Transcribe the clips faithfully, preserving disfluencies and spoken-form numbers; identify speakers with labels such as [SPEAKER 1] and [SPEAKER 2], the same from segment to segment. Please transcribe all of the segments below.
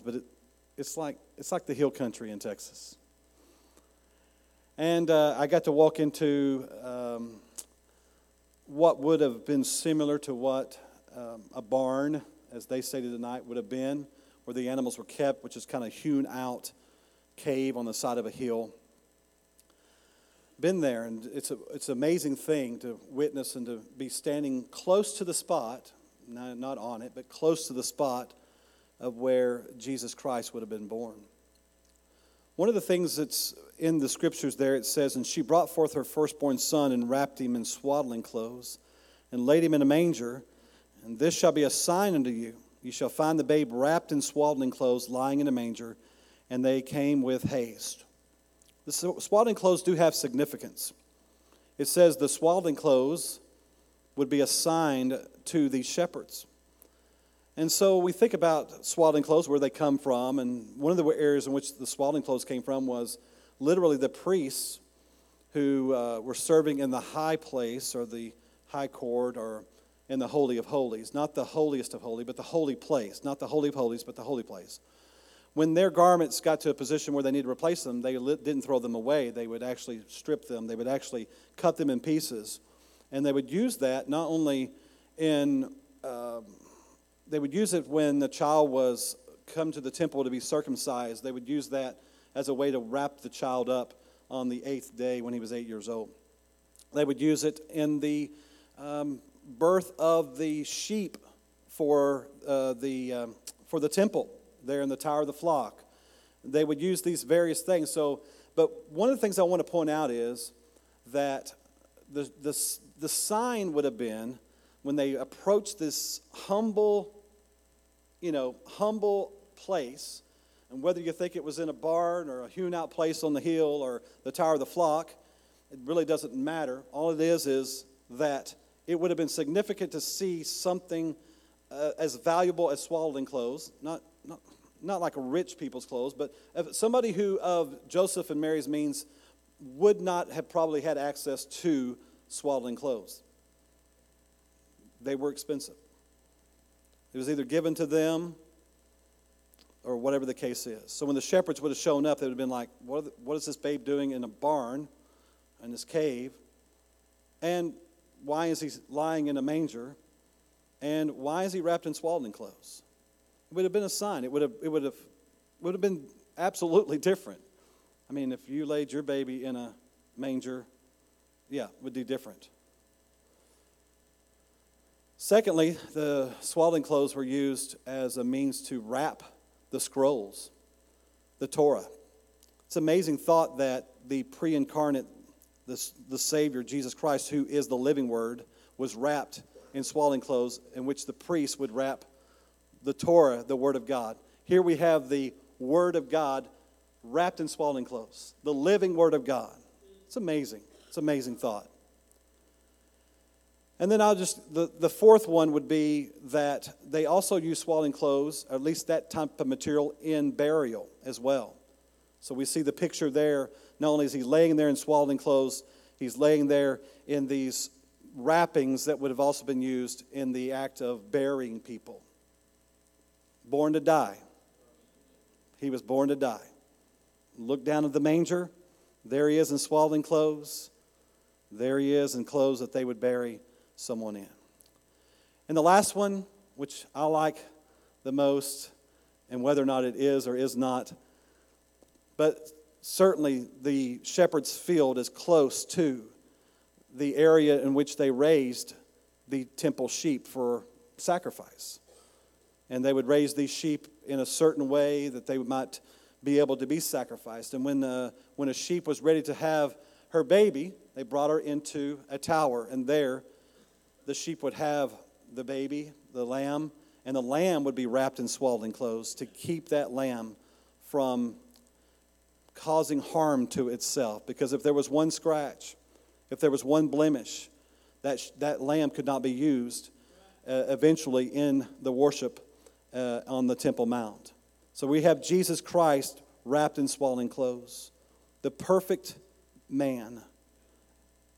[SPEAKER 1] but it, it's like it's like the hill country in Texas. And uh, I got to walk into um, what would have been similar to what um, a barn, as they stated tonight, would have been, where the animals were kept, which is kind of hewn out cave on the side of a hill. Been there, and it's a it's an amazing thing to witness and to be standing close to the spot, not, not on it, but close to the spot of where Jesus Christ would have been born. One of the things that's in the scriptures there, it says, "And she brought forth her firstborn son and wrapped him in swaddling clothes and laid him in a manger. And this shall be a sign unto you. You shall find the babe wrapped in swaddling clothes, lying in a manger." And they came with haste. The swaddling clothes do have significance. It says the swaddling clothes would be assigned to the shepherds. And so we think about swaddling clothes, where they come from, and one of the areas in which the swaddling clothes came from was literally the priests who uh, were serving in the high place, or the high court, or in the Holy of Holies. Not the holiest of holy, but the holy place. Not the Holy of Holies, but the holy place. When their garments got to a position where they needed to replace them, they didn't throw them away. They would actually strip them. They would actually cut them in pieces. And they would use that not only in, uh, they would use it when the child was come to the temple to be circumcised. They would use that as a way to wrap the child up on the eighth day when he was eight years old. They would use it in the um, birth of the sheep for uh, the um, for the temple. There in the Tower of the Flock. They would use these various things. So, but one of the things I want to point out is that the, the, the sign would have been when they approached this humble, you know, humble place, and whether you think it was in a barn or a hewn out place on the hill or the Tower of the Flock, it really doesn't matter. All it is is that it would have been significant to see something uh, as valuable as swaddling clothes, not Not, not like a rich people's clothes, but somebody who of Joseph and Mary's means would not have probably had access to swaddling clothes. They were expensive. It was either given to them or whatever the case is. So when the shepherds would have shown up, they would have been like, what, the, what is this babe doing in a barn, in this cave? And why is he lying in a manger? And why is he wrapped in swaddling clothes? It would have been a sign. It would have it would have would have been absolutely different. I mean, if you laid your baby in a manger, yeah, it would be different. Secondly, the swaddling clothes were used as a means to wrap the scrolls, the Torah. It's an amazing thought that the pre-incarnate, the, the Savior, Jesus Christ, who is the living Word, was wrapped in swaddling clothes, in which the priest would wrap the Torah, the Word of God. Here we have the Word of God wrapped in swaddling clothes. The living Word of God. It's amazing. It's an amazing thought. And then I'll just, the, the fourth one would be that they also use swaddling clothes, or at least that type of material, in burial as well. So we see the picture there. Not only is he laying there in swaddling clothes, he's laying there in these wrappings that would have also been used in the act of burying people. Born to die. He was born to die. Look down at the manger. There he is in swaddling clothes. There he is in clothes that they would bury someone in. And the last one, which I like the most, and whether or not it is or is not, but certainly the shepherd's field is close to the area in which they raised the temple sheep for sacrifice. And they would raise these sheep in a certain way that they might be able to be sacrificed. And when uh, when a sheep was ready to have her baby, they brought her into a tower. And there, the sheep would have the baby, the lamb, and the lamb would be wrapped in swaddling clothes to keep that lamb from causing harm to itself. Because if there was one scratch, if there was one blemish, that that lamb could not be used uh, eventually in the worship uh, on the Temple Mount. So we have Jesus Christ wrapped in swaddling clothes, the perfect man,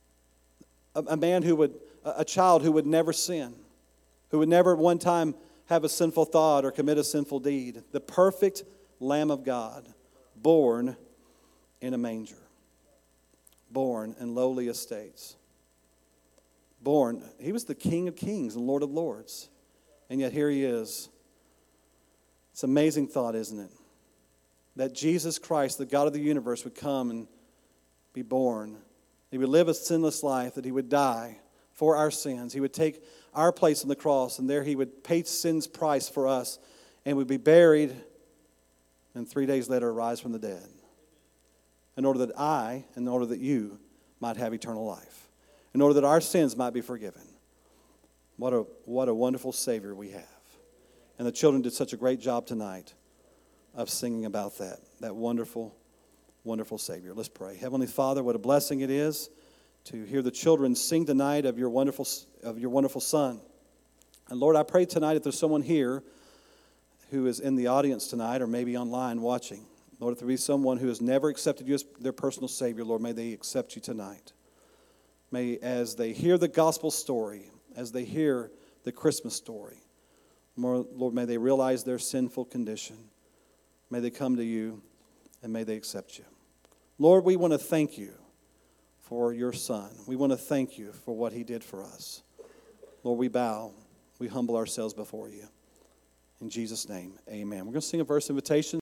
[SPEAKER 1] a, a man who would, a child who would never sin, who would never at one time have a sinful thought or commit a sinful deed. The perfect Lamb of God, born in a manger, born in lowly estates. Born, he was the King of kings and Lord of lords. And yet here he is. It's an amazing thought, isn't it? That Jesus Christ, the God of the universe, would come and be born. He would live a sinless life, that he would die for our sins. He would take our place on the cross, and there he would pay sin's price for us, and would be buried, and three days later rise from the dead, in order that I, in order that you, might have eternal life, in order that our sins might be forgiven. What a, what a wonderful Savior we have. And the children did such a great job tonight of singing about that, that wonderful, wonderful Savior. Let's pray. Heavenly Father, what a blessing it is to hear the children sing tonight of your wonderful, of your wonderful Son. And Lord, I pray tonight if there's someone here who is in the audience tonight or maybe online watching, Lord, if there be someone who has never accepted you as their personal Savior, Lord, may they accept you tonight. May, as they hear the gospel story, as they hear the Christmas story, more, Lord, may they realize their sinful condition. May they come to you, and may they accept you. Lord, we want to thank you for your Son. We want to thank you for what he did for us. Lord, we bow. We humble ourselves before you. In Jesus' name, amen. We're going to sing a verse invitation.